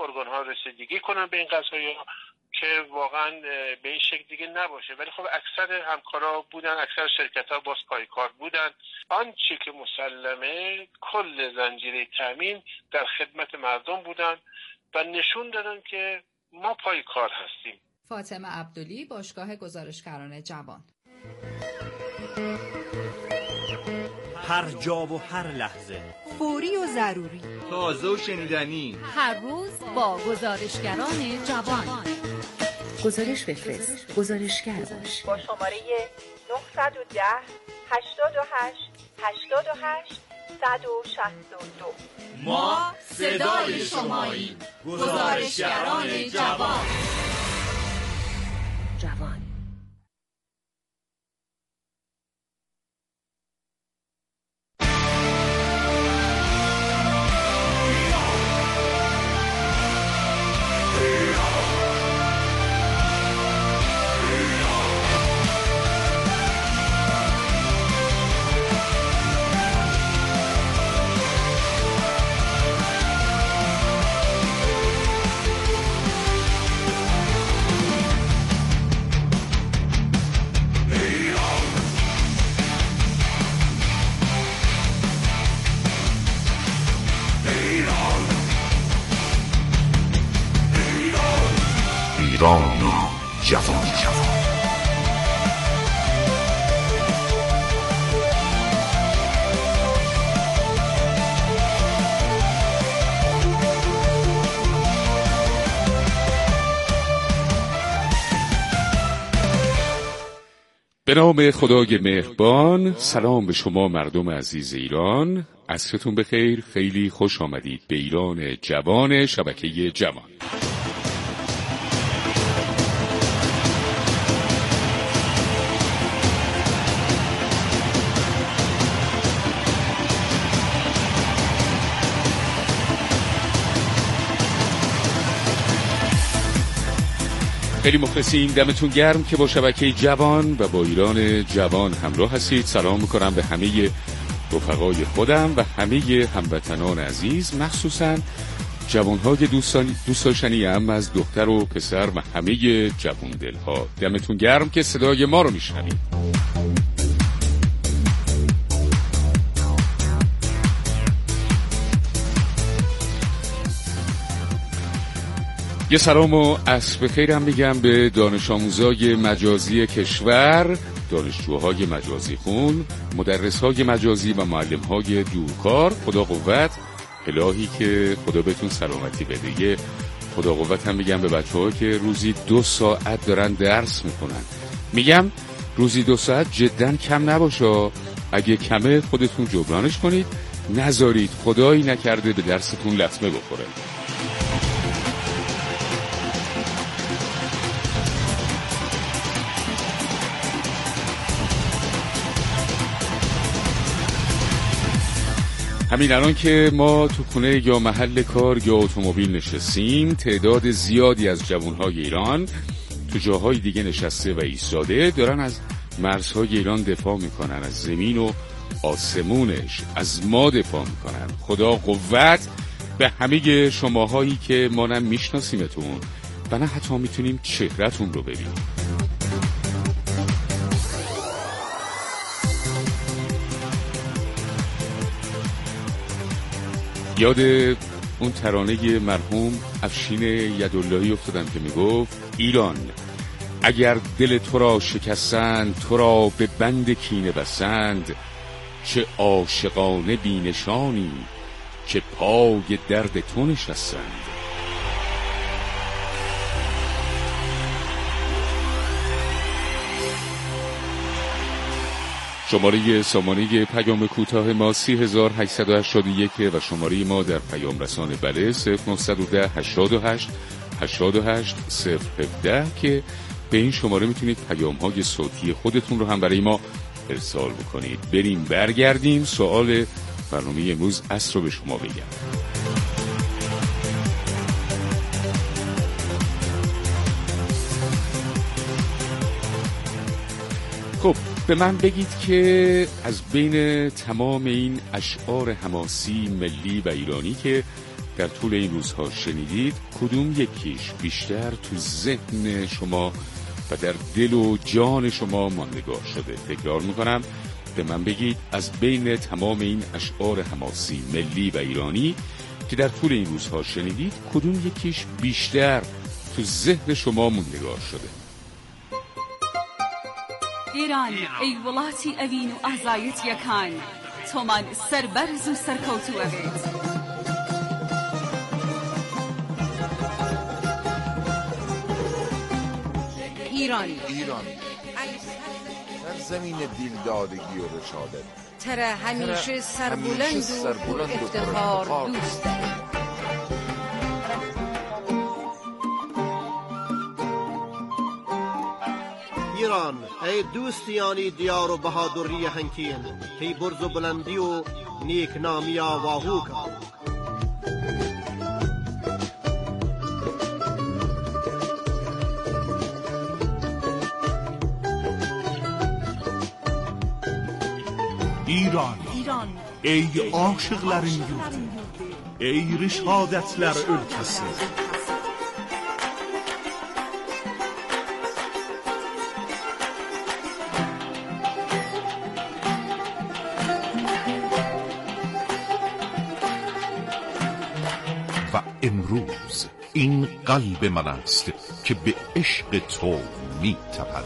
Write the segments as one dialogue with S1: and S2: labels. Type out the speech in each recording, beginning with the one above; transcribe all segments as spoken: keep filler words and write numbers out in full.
S1: ارگان‌ها رسیدگی کنن به این قضایا که واقعا به این شکل دیگه نباشه. ولی خب اکثر همکارا بودن، اکثر شرکت‌ها باز پایکار بودن. آنچه که مسلمه کل زنجیره تامین در خدمت مردم بودن و نشون دادن که ما پایکار هستیم.
S2: فاطمه عبدلی، باشگاه گزارشگران جوان.
S3: هر جا و هر لحظه،
S4: فوری و ضروری،
S5: تازه و شنیدنی،
S6: هر روز با گزارشگران جوان.
S7: گزارش بفرست، گزارشگر باش.
S4: با شماره نه یک صفر هشتاد و هشت هشتاد و هشت صد و شصت و دو.
S6: ما صدای شماییم، گزارشگران جوان.
S7: جوان
S8: ایرانی جوان.
S9: به نام خدای مهربان. سلام به شما مردم عزیز ایران، عصرتون بخیر. خیلی خوش آمدید به ایران جوان، شبکه جوان. خیلی مخلصیم، دمتون گرم که با شبکه جوان و با ایران جوان همراه هستید. سلام میکنم به همه رفقای خودم و همه هموطنان عزیز، مخصوصا جوانهای دوستان دوست داشتنیم از دختر و پسر و همه جوان دلها. دمتون گرم که صدای ما رو میشنوید. یه سلام و عصر بخیر هم میگم به دانش آموزای مجازی کشور، دانشجوهای مجازی خون، مدرسهای مجازی و معلمهای دورکار. خدا قوت، الهی که خدا بهتون سلامتی بده. یه خدا قوت هم میگم به بچه‌ها که روزی دو ساعت دارن درس میکنن. میگم روزی دو ساعت جداً کم نباشه، اگه کمه خودتون جبرانش کنید، نذارید خدایی نکرده به درستون لطمه بخوره. همین الان که ما تو خونه یا محل کار یا اتومبیل نشستیم، تعداد زیادی از جوانهای ایران تو جاهای دیگه نشسته و ایستاده دارن از مرزهای ایران دفاع میکنن، از زمین و آسمونش، از ما دفاع میکنن. خدا قوت به همه شماهایی که ما نه میشناسیمتون و نه حتی میتونیم چهرهتون رو ببینیم. یاد اون ترانه مرحوم افشین یداللهی افتادم که میگفت ایران اگر دل تو را شکستند، تو را به بند کینه بستند، چه عاشقانه بینشانی که پای درد تو نشستند. شماره سامانه پیام کوتاه ما سی هزار هشتصد و هشتاد و یک و شماره ما در پیام رسان بله صفر نهصد و ده هشتاد و هشت هشتاد و هشت صفر هفده که به این شماره میتونید پیام های صوتی خودتون رو هم برای ما ارسال بکنید. بریم برگردیم سوال برنامه امروز عصر رو به شما بگم. خب به من بگید که از بین تمام این اشعار حماسی ملی و ایرانی که در طول این روزها شنیدید کدوم یکیش بیشتر تو ذهن شما و در دل و جان شما ماندگار شده؟ تکرار میکنم، به من بگید از بین تمام این اشعار حماسی ملی و ایرانی که در طول این روزها شنیدید کدوم یکیش بیشتر تو ذهن شما ماندگار شده؟
S6: ایران ای وڵاتی ئەوین و ئازایەتیەکان، تۆمان سەربەرز و سەرکەوتووەبێت.
S10: ایران
S11: ایران سرزمین دلدادگی و رشادت،
S10: تره همیشه سربلند و افتخار دوست دارد.
S12: ایران ای دوستیانی دیار و بهادری هنکین، تی برز و بلندی و نیک نامی واهو کن.
S8: İran, İran, ey aşıqların yurdu, ey rişadətlər ölkəsi. و امروز این قلب من است که به عشق تو می تپد.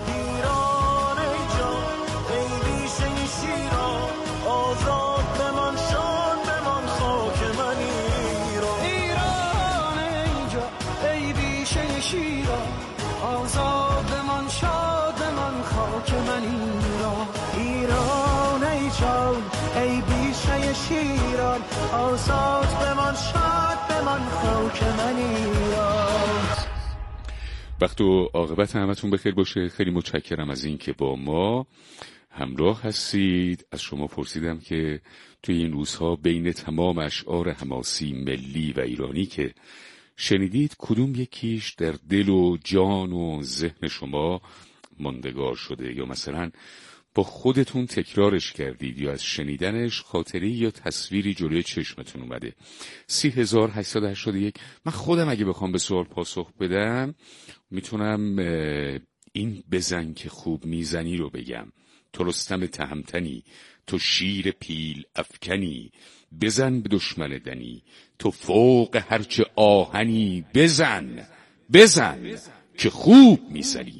S13: شیران آزاد بمان، شاد بمان خاک من ایران.
S9: وقت و عاقبت همتون بخیر باشه. خیلی متشکرم از این که با ما همراه هستید. از شما پرسیدم که توی این روزها بین تمام اشعار حماسی ملی و ایرانی که شنیدید کدوم یکیش در دل و جان و ذهن شما ماندگار شده، یا مثلا با خودتون تکرارش کردید یا از شنیدنش خاطری یا تصویری جلوی چشمتون اومده. سی هزار هشتصد و هشتاد و یک. من خودم اگه بخوام به سوال پاسخ بدم میتونم این بزن که خوب میزنی رو بگم. تو رستم تهمتنی، تو شیر پیل افکنی، بزن به دشمن دنی، تو فوق هرچه آهنی، بزن بزن که خوب میزنی.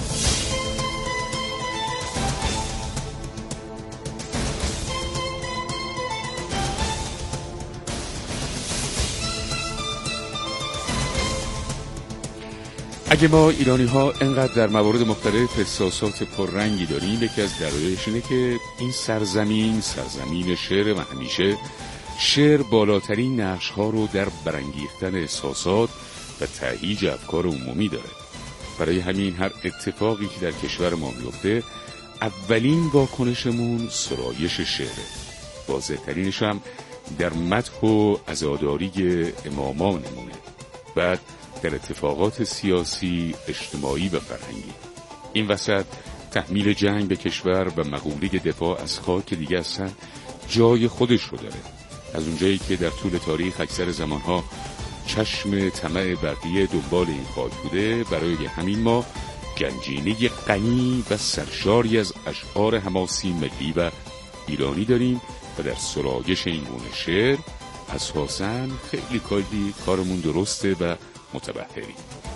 S9: اگه ما ایرانی ها انقدر در موارد مختلف احساسات پررنگی داریم، یکی از دلایلش اینه که این سرزمین سرزمین شعر و همیشه شعر بالاترین نقش ها رو در برانگیختن احساسات و تهییج افکار عمومی داره. برای همین هر اتفاقی که در کشور ما میفته اولین واکنشمون سرایش شعره. واضح‌ترینش هم در مدح و عزاداری امامانمونه، بعد در اتفاقات سیاسی، اجتماعی و فرهنگی. این وسط تحمیل جنگ به کشور و مقوله دفاع از خاک دیگه اصلا جای خودش رو داره. از اونجایی که در طول تاریخ اکثر زمانها چشم طمع بقیه دنبال این خاک بوده، برای همین ما گنجینه غنی و سرشاری از اشعار حماسی ملی و ایرانی داریم و در سرایش این گونه شعر اساساً خیلی کاری کارمون درسته و متبحری.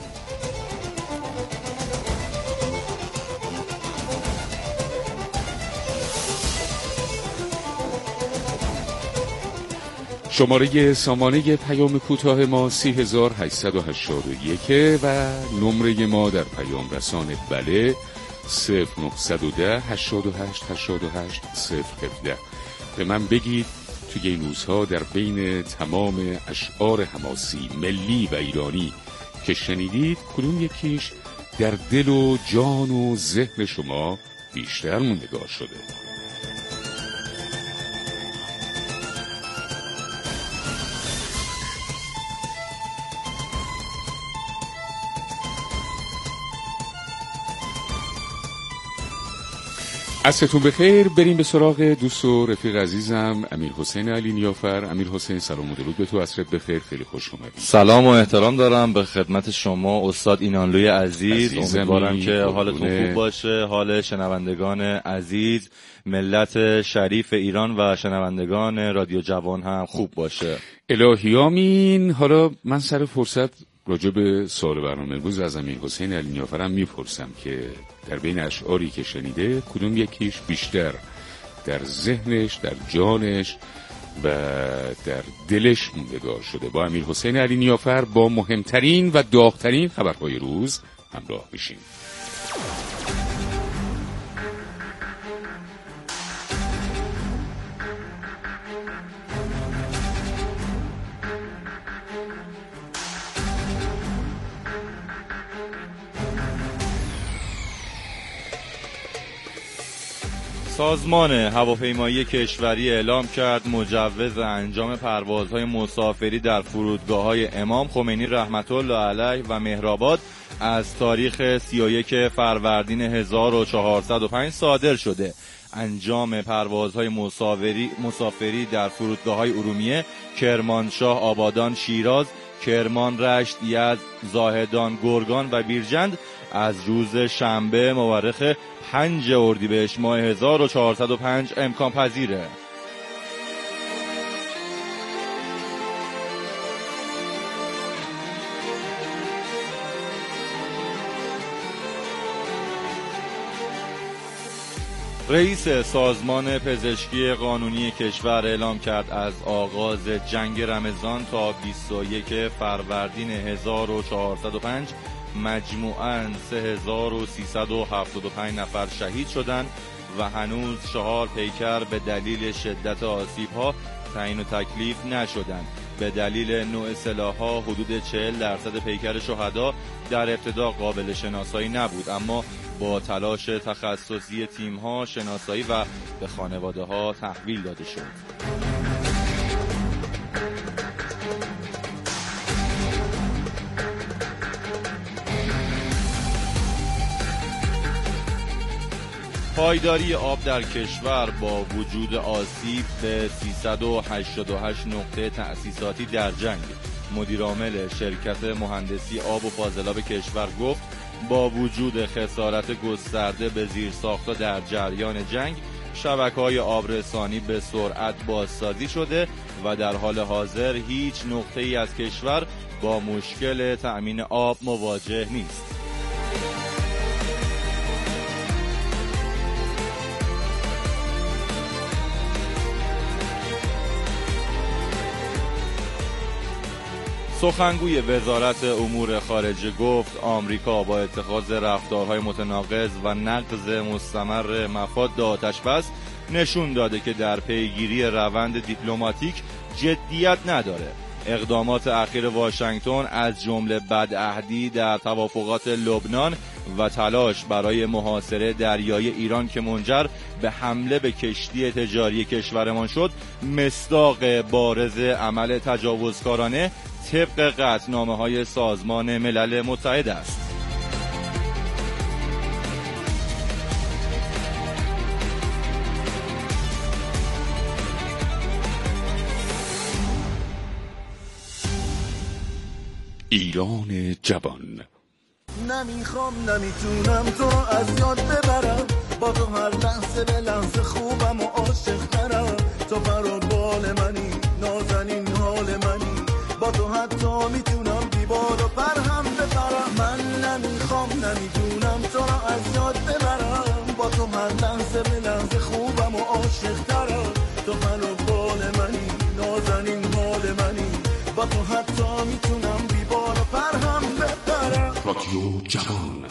S9: شماره سامانه پیام کوتاه ما سی هزار هشتصد و هشتاد و یک و نمره ما در پیام رسان بله صفر نهصد و ده هشتاد و هشت هشتاد و هشت صفر هفده. به من بگید توی این روزها در بین تمام اشعار حماسی ملی و ایرانی که شنیدید کدوم یکیش در دل و جان و ذهن شما بیشتر موندگار شده؟ عصرتون بخیر. بریم به سراغ دوست و رفیق عزیزم امیر حسین علی نیافر. امیر حسین سلام و درود به تو. عصرت بخیر، خیلی خوش اومدید.
S14: سلام و احترام دارم به خدمت شما استاد اینانلوی عزیز. امیدوارم که حالتون خوب باشه، حال شنوندگان عزیز، ملت شریف ایران و شنوندگان رادیو جوان هم خوب باشه.
S9: الهی آمین. حالا من سر فرصت راجع به سوال برنامه امروز از امیر حسین علی نیافرم میپرسم که در بین اشعاری که شنیده کدوم یکیش بیشتر در ذهنش، در جانش و در دلش موندگار شده؟ با امیر حسین علی نیافر با مهمترین و داغ‌ترین خبرهای روز همراه بشیم.
S14: سازمان هواپیمایی کشوری اعلام کرد مجوز انجام پروازهای مسافری در فرودگاه‌های امام خمینی رحمت الله علیه و مهرآباد از تاریخ سی و یک فروردین هزار و چهارصد و پنج صادر شده. انجام پروازهای مسافری مسافری در فرودگاه‌های ارومیه، کرمانشاه، آبادان، شیراز، کرمان، رشت، یزد، زاهدان، گرگان و بیرجند از روز شنبه مورخ پنج اردیبهشت ماه هزار و چهارصد و پنج امکان پذیره. رئیس سازمان پزشکی قانونی کشور اعلام کرد از آغاز جنگ رمضان تا بیست و یک فروردین هزار و چهارصد و پنج مجموعاً سه هزار و سیصد و هفتاد و پنج نفر شهید شدند و هنوز چهار پیکر به دلیل شدت آسیب‌ها تعیین و تکلیف نشدند. به دلیل نوع سلاح‌ها حدود چهل درصد پیکر شهدا در ابتدا قابل شناسایی نبود، اما با تلاش تخصصی تیم‌ها شناسایی و به خانواده‌ها تحویل داده شد. پایداری آب در کشور با وجود آسیب به سیصد و هشتاد و هشت نقطه تأسیساتی در جنگ. مدیرعامل شرکت مهندسی آب و فاضلاب کشور گفت با وجود خسارت گسترده به زیرساخت‌ها در جریان جنگ، شبکه‌های آبرسانی به سرعت بازسازی شده و در حال حاضر هیچ نقطه‌ای از کشور با مشکل تأمین آب مواجه نیست. سخنگوی وزارت امور خارجه گفت آمریکا با اتخاذ رفتارهای متناقض و نقض مستمر مفاد آتش بس نشون داده که در پیگیری روند دیپلماتیک جدیت نداره. اقدامات اخیر واشنگتن از جمله بدعهدی در توافقات لبنان و تلاش برای محاصره دریایی ایران که منجر به حمله به کشتی تجاری کشورمان شد، مصداق بارز عمل تجاوزکارانه طبق قطعنامه‌های سازمان ملل متحد است.
S9: ایران جوان.
S13: نمیخوام نمیتونم تو رو از یاد ببرم، با تو هر لحظه به لحظه خوبم و عاشق ترم. تو فرار بال منی، نازنین حال منی، با تو حتی میتونم دیوار و پر هم بپرم. من نمیخوام نمیتونم تو رو از یاد ببرم، با تو هر لحظه به لحظه خوبم و عاشق ترم. تو فرار بال منی، نازنین حال منی، با تو حتی میتونم دیوار و پر هم بپرم.
S8: رادیو جوان.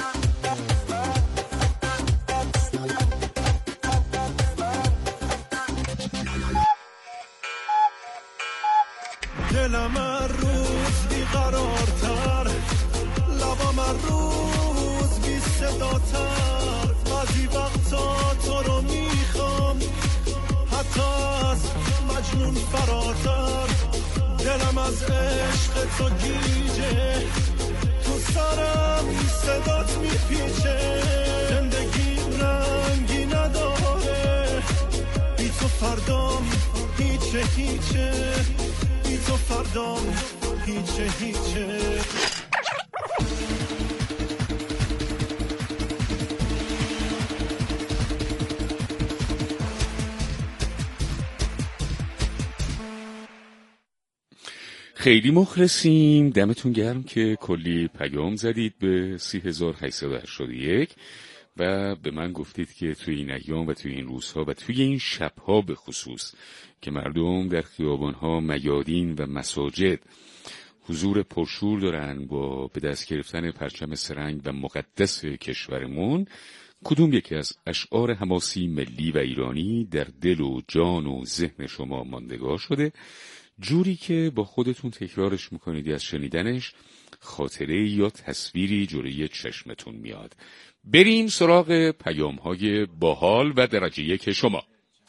S13: دلم هر روز بیقرارتر، لبم هر روز بی صداتر. بعضی وقتا تو رو میخوام حتی از مجنون فراتر. دلم از عشق تو گیجه، تو سرم صدات میپیچه. زندگی رنگی نداره هیچه، بی تو فردام هیچه هیچه.
S9: خیلی مخلصیم، دمتون گرم که کلی پیام زدید به سی هزار و هشتصد و هشتاد و یک و به من گفتید که توی این ایام و توی این روزها و توی این شبها به خصوص که مردم در خیابانها، میادین و مساجد حضور پرشور دارن با به دست گرفتن پرچم سرنگ و مقدس کشورمون، کدوم یکی از اشعار حماسی ملی و ایرانی در دل و جان و ذهن شما ماندگار شده، جوری که با خودتون تکرارش میکنید از شنیدنش خاطره یا تصویری جلوی چشمتون میاد. بریم سراغ پیام‌های باحال و درجه یک شما.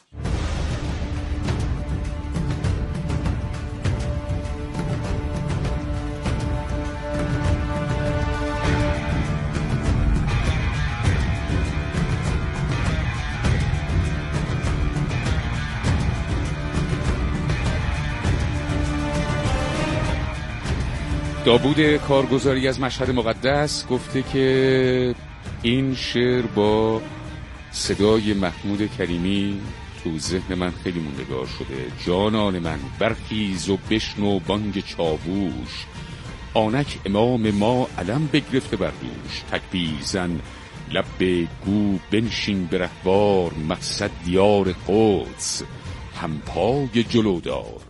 S9: داوود کارگزاری از مشهد مقدس گفته که این شعر با صدای محمود کریمی تو ذهن من خیلی موندگار شده. جانان من برخیز و بشنو بانگ چاووش، آنک امام ما علم بگرفته بر دوش. تکبیر زن لب گو بنشین به رهوار، مقصد دیار قدس همپای جلودار.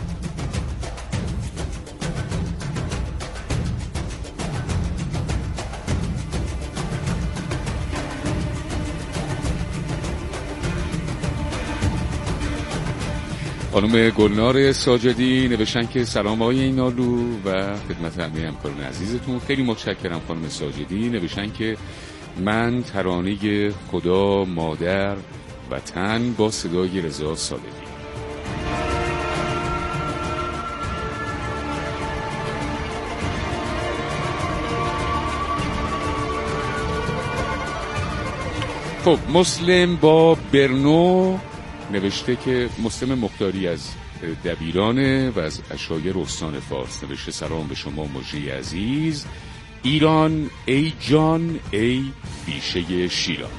S9: خانم گلنار ساجدی نوشتن که سلام آقای اینالو و خدمت همه همکاران عزیزتون. خیلی متشکرم خانم ساجدی. نوشتن که من ترانه خدا مادر وطن با صدای رضا صادقی. خب مسلم با برنو نوشته که مسلم مختاری از دبیرانه و از عشایر استان فارس نوشته سلام به شما مجری عزیز. ایران ای جان ای بیشه شیران.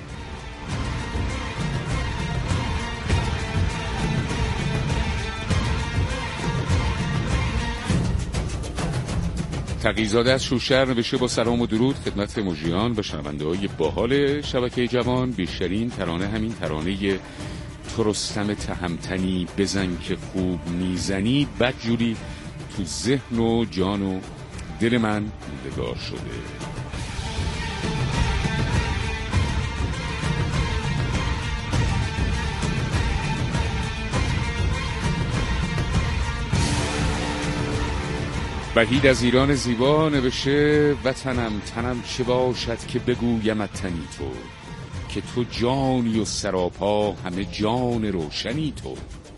S9: تقی‌زاده از شوشهر نوشته با سلام و درود خدمت مجریان و شنونده‌های باحال شبکه جوان. بیشترین ترانه همین ترانه تو رستم تهمتنی بزن که خوب میزنی بدجوری تو ذهن و جان و دل من موندگار شده. وحید از ایران زیبا نوشته وطنم تنم چه باشد که بگویمت تنی تو، که تو جانی و سراپا همه جان روشنی تو.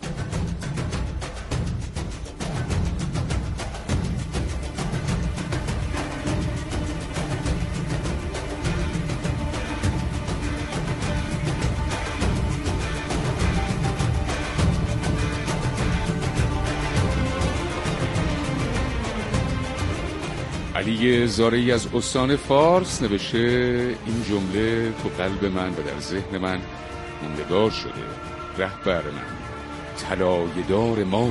S9: علی زارعی از استان فارس نوشته این جمله تو قلب من و در ذهن من موندگار شده. رهبر من طلایه‌دار مایی.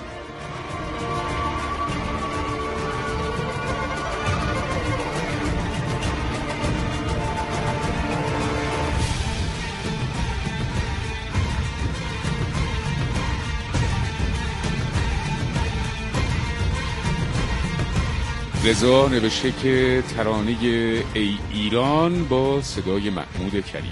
S9: رضا نوشته که ترانه ای ایران با صدای محمود کریمی.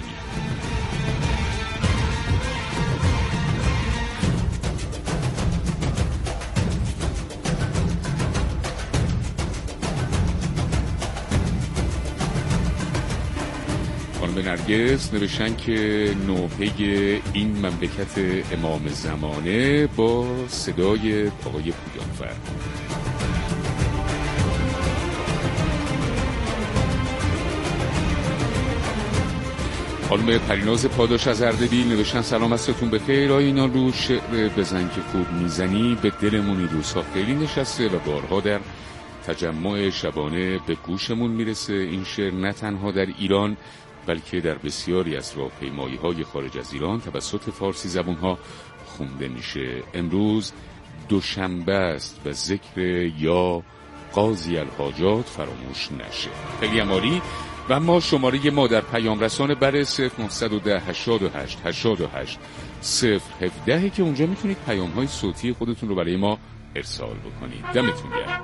S9: خانم نرگس نوشتن که نوحه این مملکت امام زمانه با صدای آقای پویانفر. خانم پریناز پاداش از اردبیل نوشتن سلام عصرتون بخیر. آیا اینا رو شعر بزن که خوب میزنی به دلمون این روزها خیلی نشسته و بارها در تجمع شبانه به گوشمون میرسه. این شعر نه تنها در ایران بلکه در بسیاری از راهپیمایی‌های خارج از ایران توسط فارسی زبان‌ها خونده میشه. امروز دوشنبه است و ذکر یا قاضی الحاجات فراموش نشه. خیلی عالی. و ما شماره ما در پیام رسان بر صفر نه یک صفر هشتاد و هشت هشتاد و هشت صفر هفده که اونجا میتونید پیام های صوتی خودتون رو برای ما ارسال بکنید. دمتون گرم.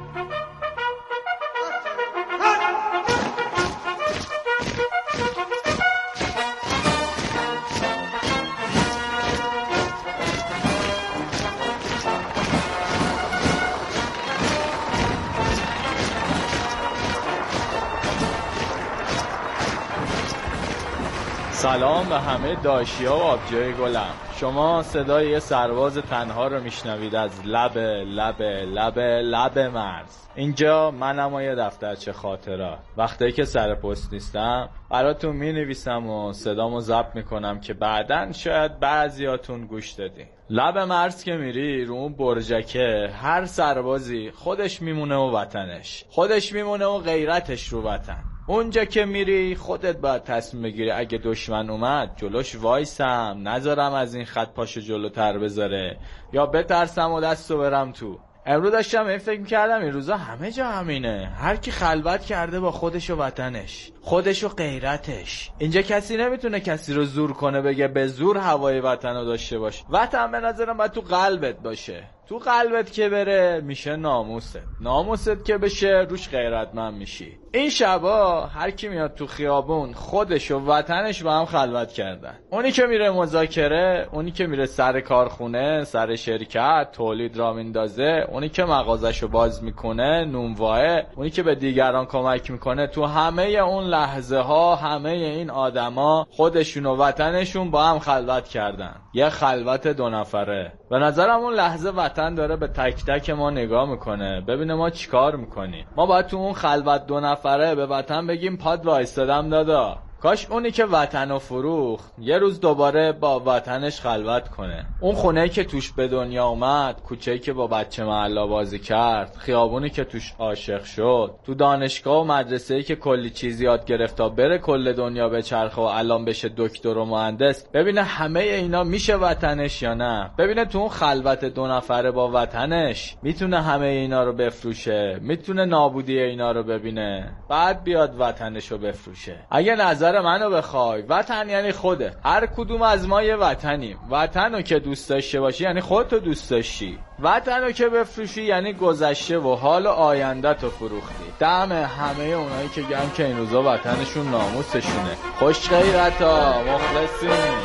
S15: سلام به همه داشیا و آبجوی گلم. شما صدای یه سرباز تنها رو میشنوید از لب لب لب لب مرز. اینجا منم و یه دفترچه خاطرات. وقتی که سر پست نیستم براتون مینویسم و صدامو ضبط میکنم که بعدن شاید بعضیاتون گوش دادین. لب مرز که میری رو اون برجکه هر سربازی خودش میمونه و وطنش، خودش میمونه و غیرتش رو وطن. اونجا که میری خودت باید تصمیم بگیری اگه دشمن اومد جلوش وایسم نذارم از این خط پاشو جلوتر بذاره یا بترسم و دستو برم تو. امروز داشتم این فکر میکردم این روزا همه جا همینه، هر کی خلوت کرده با خودش و وطنش، خودش و غیرتش. اینجا کسی نمیتونه کسی رو زور کنه بگه به زور هوای وطن رو داشته باش. وطن به نظرم باید تو قلبت باشه. تو قلبت که بره میشه ناموست، ناموست که بشه روش غیرتمند میشی. این شبا هر کی میاد تو خیابون خودش و وطنش با هم خلوت کردن. اونی که میره مذاکره، اونی که میره سر کارخونه، سر شرکت، تولید را میندازه، اونی که مغازشو باز میکنه، نونواه، اونی که به دیگران کمک میکنه، تو همه اون لحظه ها همه این آدما خودشون و وطنشون با هم خلوت کردن. یه خلوت دو نفره. به نظرم اون لحظه وطن داره به تک تک ما نگاه میکنه ببینه ما چیکار میکنیم. ما باید تو اون خلوت دو نفره به وطن بگیم پاد وایستادم دادا. کاش اونی که وطنو فروخت یه روز دوباره با وطنش خلوت کنه. اون خونه‌ای که توش به دنیا اومد، کوچه‌ای که با بچه محلا بازی کرد، خیابونی که توش عاشق شد، تو دانشگاه و مدرسه‌ای که کلی چیز یاد گرفت تا بره کل دنیا بچرخه و الان بشه دکتر و مهندس، ببینه همه اینا میشه وطنش یا نه. ببینه تو اون خلوت دو نفره با وطنش میتونه همه اینا رو بفروشه، میتونه نابودی اینا رو ببینه، بعد بیاد وطنشو بفروشه. اگه نظر منو بخوای وطن یعنی خوده. هر کدوم از ما یه وطنیم. وطنو که دوست داشته باشی یعنی خودتو دوست داشتی. وطنو که بفروشی یعنی گذشته و حال و آینده تو فروختی. دم همه اونایی که گم که این روزا وطنشون ناموسشونه. خوش غیرتا، مخلصین.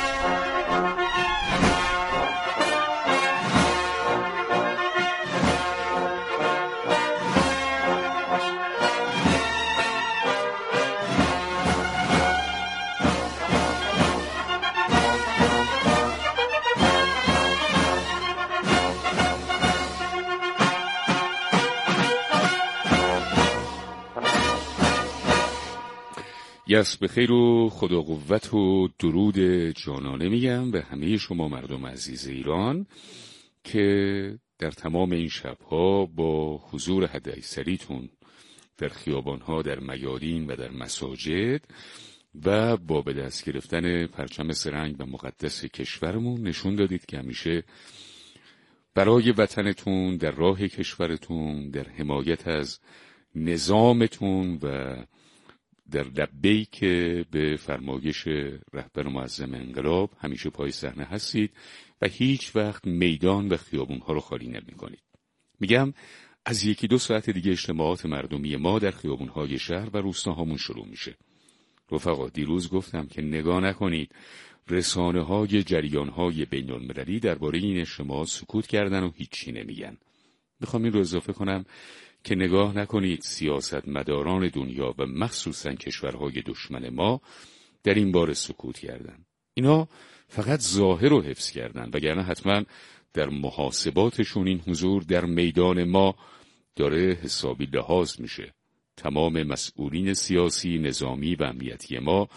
S9: یس بخیر و خدا قوت و درود جانانه میگم به همه شما مردم عزیز ایران که در تمام این شبها با حضور حداکثریتون در خیابانها، در میادین و در مساجد و با به دست گرفتن پرچم سه‌رنگ و مقدس کشورمون نشون دادید که همیشه برای وطنتون، در راه کشورتون، در حمایت از نظامتون و در لبه‌ای که به فرمایش رهبر معظم انقلاب همیشه پای صحنه هستید و هیچ وقت میدان و خیابونها رو خالی نمی‌کنید. میگم از یکی دو ساعت دیگه اجتماعات مردمی ما در خیابونهای شهر و روستاهامون شروع میشه. رفقا دیروز گفتم که نگاه نکنید، رسانه‌های جریان‌های بین‌المللی درباره این اجتماعات سکوت کردن و هیچی نمیگن. میخوام این رو اضافه کنم که نگاه نکنید سیاستمداران دنیا و مخصوصاً کشورهای دشمن ما در این باره سکوت کردن. اینا فقط ظاهر رو حفظ کردن وگرنه حتما در محاسباتشون این حضور در میدان ما داره حسابی لحاظ میشه. تمام مسئولین سیاسی، نظامی و امنیتی ما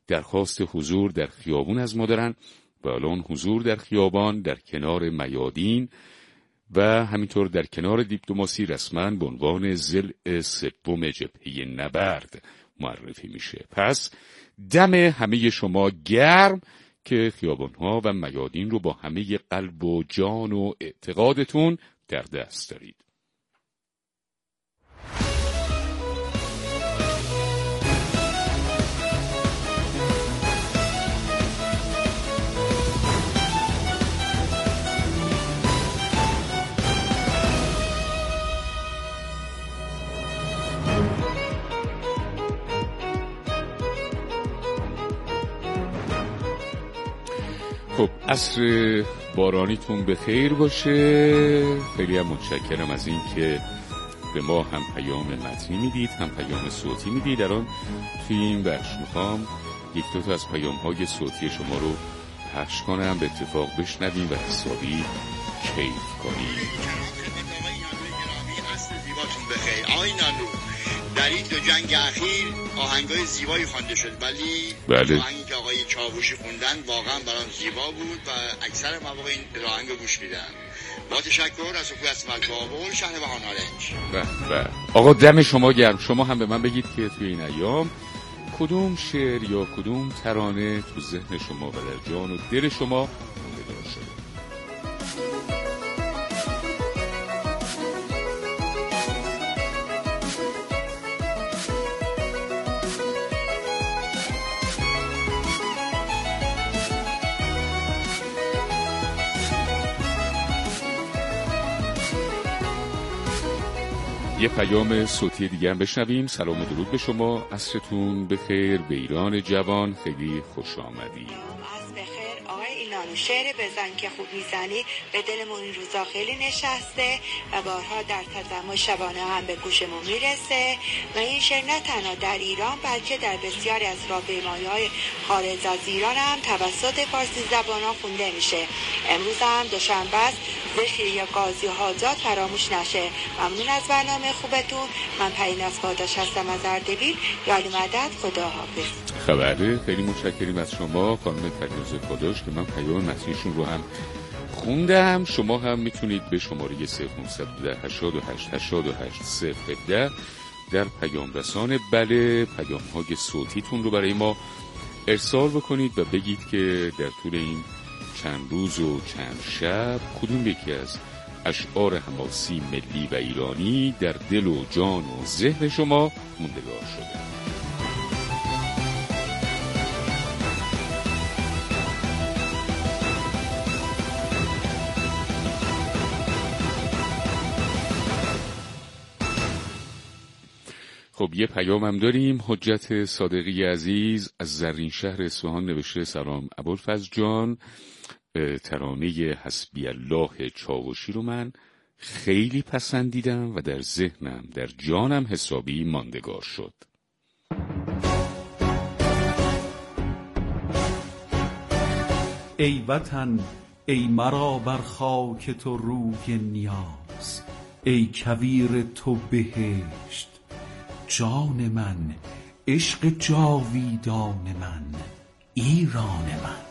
S9: درخواست حضور در خیابون از ما دارن و الان حضور در خیابان در کنار میادین و همینطور در کنار دیپلماسی رسما به عنوان ضلع سوم جبهه نبرد معرفی میشه. پس دم همه شما گرم که خیابان‌ها و میادین رو با همه قلب و جان و اعتقادتون در دست دارید. خب عصر بارانیتون به خیر باشه. خیلی هم متشکرم از این که به ما هم پیام متنی میدید هم پیام صوتی میدید. الان توی این بخش میخوام یک دو تا از پیام های صوتی شما رو پخش کنم، به اتفاق بشنویم و حسابی کیف کنیم.
S16: عصر زیباتون بخیر. آقای نانو، در این دو جنگ اخیر آهنگای زیبایی خوانده شد، ولی
S9: بله.
S16: آهنگی که آقای چاوشی خوندن واقعا برام زیبا بود و اکثر مواقع این آهنگ گوش میدم. با تشکر از حکومت اسمت بابل، شهر بهانالنج.
S9: بله بله. آقا دم شما گرم. شما هم به من بگید که توی این ایام کدوم شعر یا کدوم ترانه تو ذهن شما و در جان و دل شما مونده شده. یه پیام صوتی دیگه هم بشنویم. سلام و درود به شما، عصرتون بخیر، به ایران جوان خیلی خوش آمدید.
S17: عصر بخیر آقای ایلانو، شعر بزن که خوب میزنی به دلمون این روزا خیلی نشسته و بارها در تجمع شبانه هم به گوشمون میرسه و این شعر نه تنها در ایران بلکه در بسیاری از راهپیمایی‌های خارج از ایران هم توسط فارسی زبانان خونده میشه. امروز هم دوشنبه است، ذکر یا قاضی حاجات فراموش نشه. ممنون از برنامه خوبتون. من پریناز پاداش هستم از اردبیل. یاری مدد، خداحافظ.
S9: خبره، خیلی متشکریم از شما خانم پریناز پاداش که من پیام متنیشون رو هم خوندم. شما هم میتونید به شماره صفر پانصد و ده هشتاد و هشت هشتاد و هشت صفر ده در پیام رسان بله پیام های صوتیتون رو برای ما ارسال بکنید و بگید که در طول این چند روز و چند شب کدوم یکی از اشعار حماسی ملی و ایرانی در دل و جان و ذهن شما موندگار شده. خب یه پیام هم داریم. حجت صادقی عزیز از زرین شهر اصفهان نوشته سلام ابوالفضل جان، ترانه حسبی الله چاوشی رو من خیلی پسندیدم و در ذهنم در جانم حسابی ماندگار شد.
S18: ای وطن ای مرا بر خاک تو روی نیاز، ای کویر تو بهشت جان من، عشق جاویدان من، ایران من.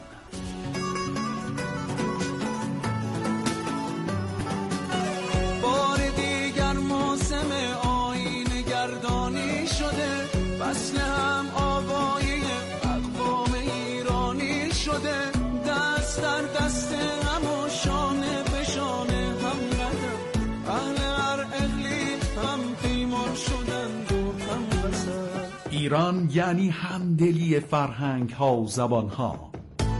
S13: بار دیگر موسم آیین گردانی شده، فصل هم آوایی اقوام ایرانی شده، دست در دست هم و شانه به شانه هم ردم، اهل هر اقلیم هم پیمان شدند و هم بسر.
S18: ایران یعنی همدلی فرهنگ ها و زبان ها.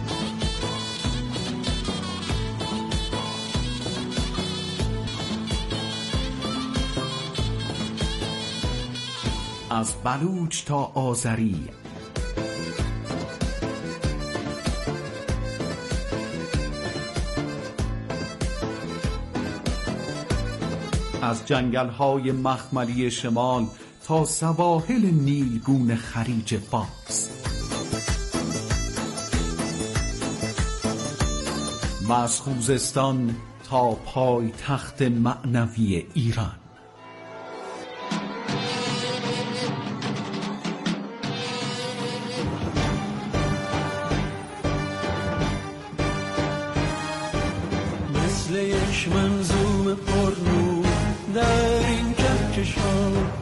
S18: از بلوچ تا آذری، از جنگل‌های مخملی شمال تا سواحل نیلگون خلیج فارس، از خوزستان تا پایتخت معنوی ایران.
S13: یک منظوم پرنور در این کهکشان.